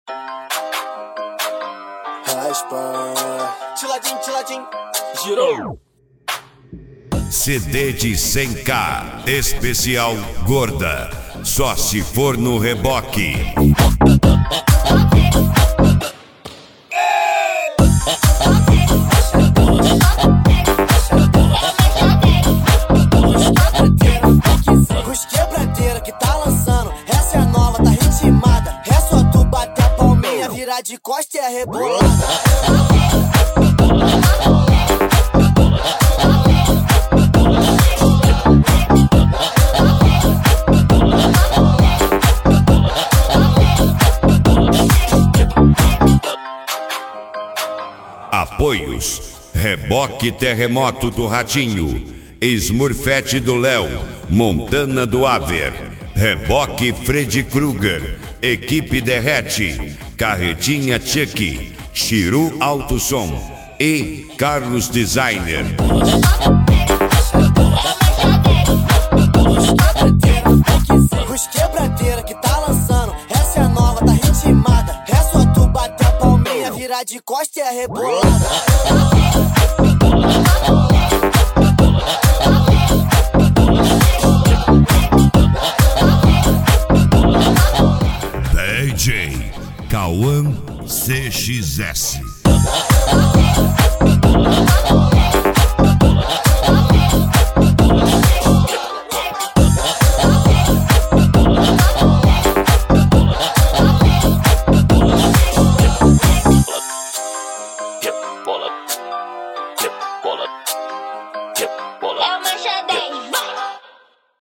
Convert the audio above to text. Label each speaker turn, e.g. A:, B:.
A: Tiladinho, tiladinho, girou.
B: CD de 100K, especial gorda, só se for no reboque.
A: Os quebradeira que tá lançando, essa é a nova, tá ritmada. É só tu bater a palminha, virar de costa e é rebolada.
B: Apoios: Reboque Terremoto do Ratinho, Smurfette do Léo, Montana do Aver, Reboque Freddy Krueger, Equipe Derrete, Carretinha Chuck, Chiru Alto Som e Carlos Designer.
A: Os quebradeira que tá lançando, essa é a nova, tá ritmada. É só tu bater a palminha, virar de costa e é rebolada.
B: DJ Cauã CXS.